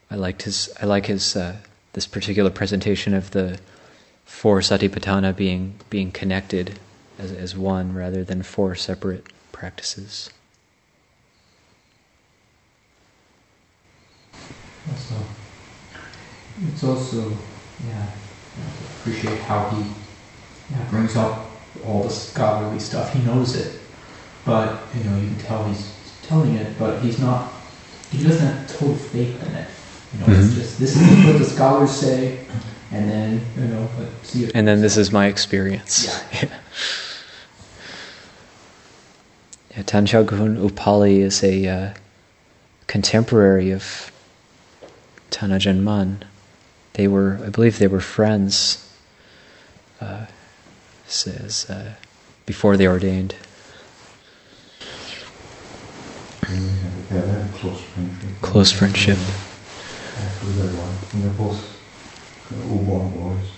I like his this particular presentation of the four satipatthana being connected as one rather than four separate practices. So it's also appreciate how he brings up all the scholarly stuff. He knows it, but you can tell he's telling it, but he doesn't have total faith in it. It's just, this is what the scholars say, and then let's see. And then this is my experience. Tanchagun Upali is a contemporary of Tanajan Man. I believe they were friends. Says before they ordained. They had close friendship. And they're both Ubon boys.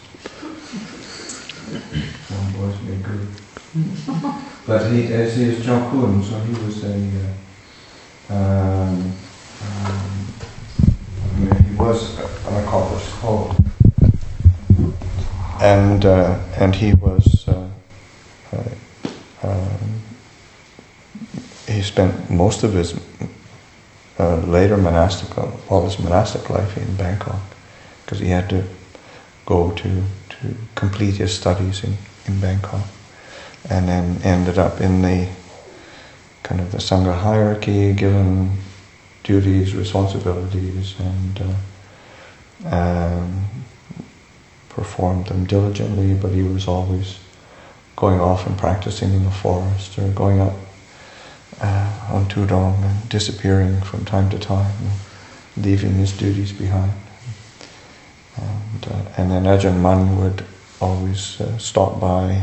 One boys made good. But as he is Jakun, so he was he was an accomplished scholar. And he was he spent most of his later his monastic life in Bangkok, because he had to go to complete his studies in Bangkok, and then ended up in the kind of the Sangha hierarchy, given duties, responsibilities, and performed them diligently, but he was always going off and practicing in the forest, or going up on Tudong and disappearing from time to time, and leaving his duties behind. And then Ajahn Mun would always stop by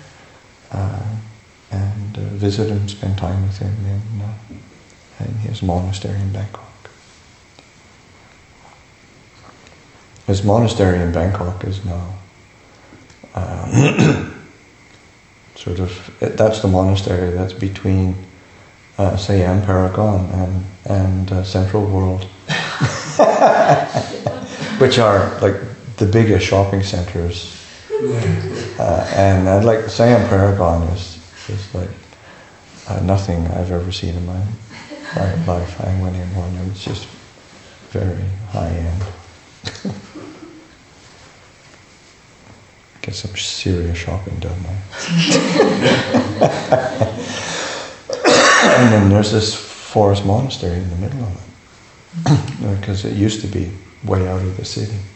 and visit him, spend time with him in his monastery in Bangkok. His monastery in Bangkok is now that's the monastery that's between Siam Paragon and Central World, which are like the biggest shopping centres. And like Siam Paragon is like nothing I've ever seen in my life. I went in one, and it's just very high end. Get some serious shopping done there. And then there's this forest monastery in the middle of it, because it used to be way out of the city.